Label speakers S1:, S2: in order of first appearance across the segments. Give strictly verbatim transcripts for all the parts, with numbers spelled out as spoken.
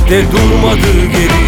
S1: de durmadı geri.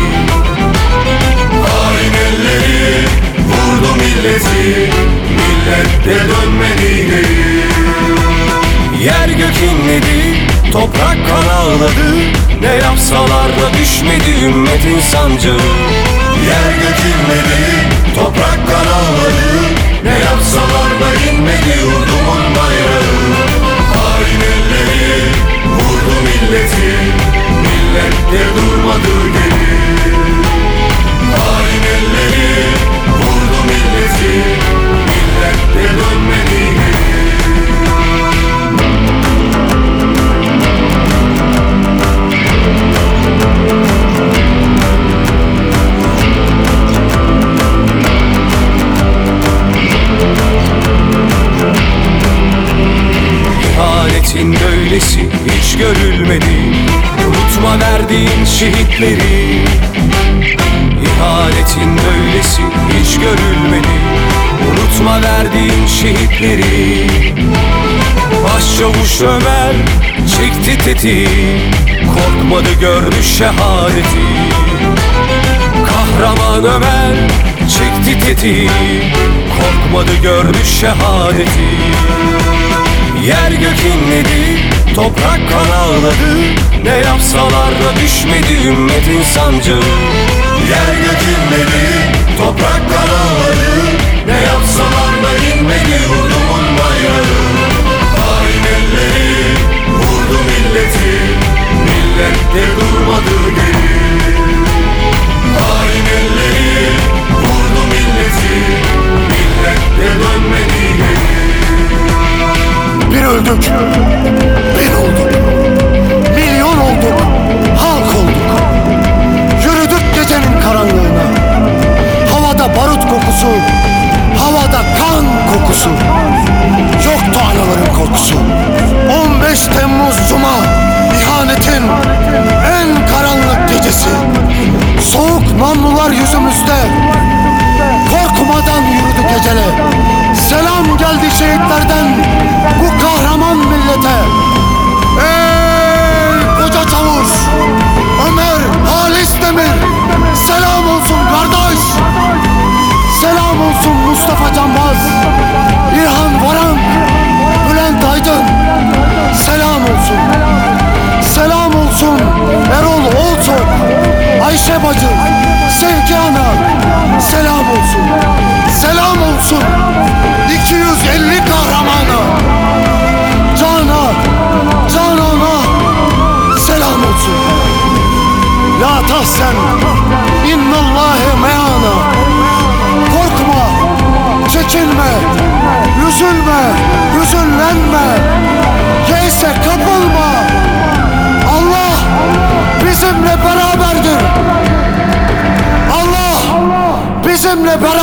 S2: Hain elleri vurdu milleti, millet de dönmedi geri.
S1: Yer gök inledi, toprak kan ağladı, ne yapsalar da düşmedi ümmetin sancağı.
S2: Yer gök inledi, toprak kan ağladı, ne yapsalar da inmedi yurdumun bayrağı. Hain elleri vurdu milleti, millet de durmadı geri. Hain elleri vurdu milleti, millet de dönmedi geri.
S1: İhanetin böylesi hiç görülmedi, unutma verdiğin şehitleri. İhanetin böylesi hiç görülmedi, unutma verdiğin şehitleri. Başçavuş Ömer çekti tetiği, korkmadı gördü şehadeti. Kahraman Ömer çekti tetiği, korkmadı gördü şehadeti. Yer gök inledi, toprak kan ağladı, ne yapsalar da düşmedi ümmetin sancağı.
S2: Yer gök inledi, toprak kan ağladı, ne yapsalar da inmedi yurdumun bayrağı. Hain elleri vurdu milleti, millet de durmadı geri. Hain elleri vurdu milleti, millet de dönmedi geri.
S3: Bir öldük, bir olduk, milyon olduk, halk olduk. Yürüdük gecenin karanlığına, havada barut kokusu, havada kan kokusu. Yoktu anaların korkusu. on beş Temmuz Cuma, ihanetin en karanlık gecesi. Soğuk namlular yüzümüzde, korkmadan yürüdük gecele. Selam geldi şehitlerden bu kahraman millete. Ey koca çavuş Ömer Halis Demir, selam olsun kardeş. Selam olsun Mustafa Canbaz, İlhan Varank, Bülent Aydın. Selam olsun. Selam olsun Erol Olçok, Ayşe Bacı, Sevgi Ana. Selam olsun. Selam olsun iki yüz elli kahramana, Cana, Canana selam olsun. La tahsen innallâhe meana. Korkma, çekinme, üzülme, hüzünlenme, yeyse kapılma. Allah bizimle beraberdir. Allah bizimle beraberdir.